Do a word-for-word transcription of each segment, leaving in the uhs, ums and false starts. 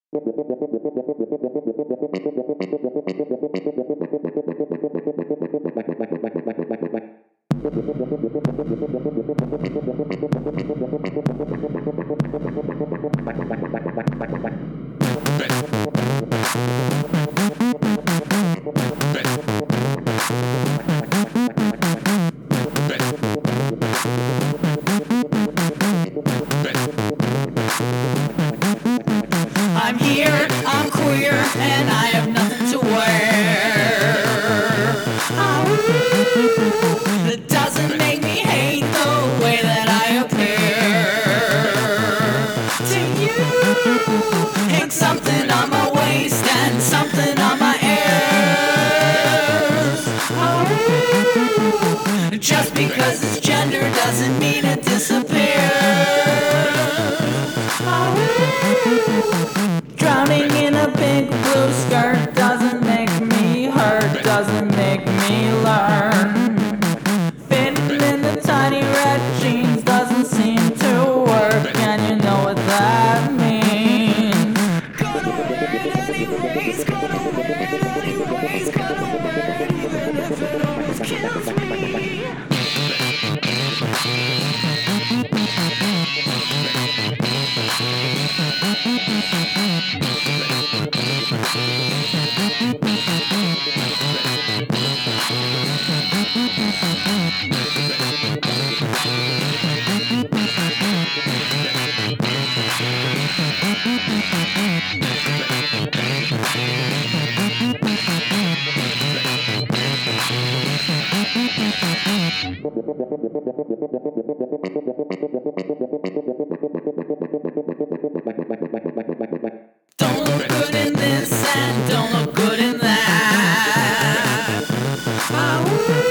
I'm here, I'm queer, and I have nothing to wear. Oh, it doesn't make me hate the way that I appear. To you, hang something on my waist and something on my ears. Oh, just because it's gender doesn't mean it disappears. Oh, drowning in a big blue skirt doesn't make me hurt, doesn't make me learn. Fitting in the tiny red jeans doesn't seem to work, and you know what that means. Gonna wear it anyways, gonna wear it anyways, gonna wear it even if it always kills me. Don't look good in this and don't look good in that. Oh,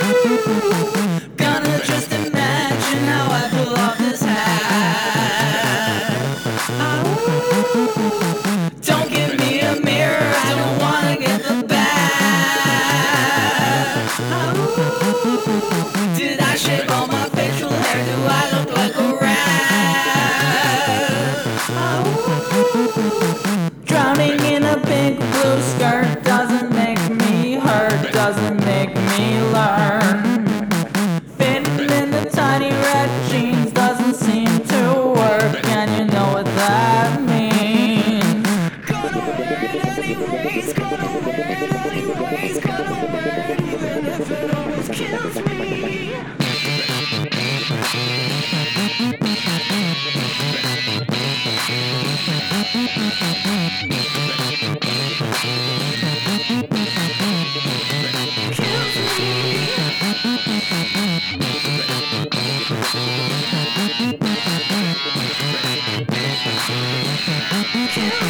gonna just imagine how I pull off this hat. Oh, don't give me a mirror, I don't wanna get the bad. Oh, did I shave all my facial hair? Do I look like a rat? Oh, drowning in a big blue skirt doesn't make me hurt, doesn't make me learn. Fitting in the tiny red jeans doesn't seem to work, and you know what that means. Gonna wear it anyways, gonna wear it anyways, gonna wear it even if it always kills me. Kills me.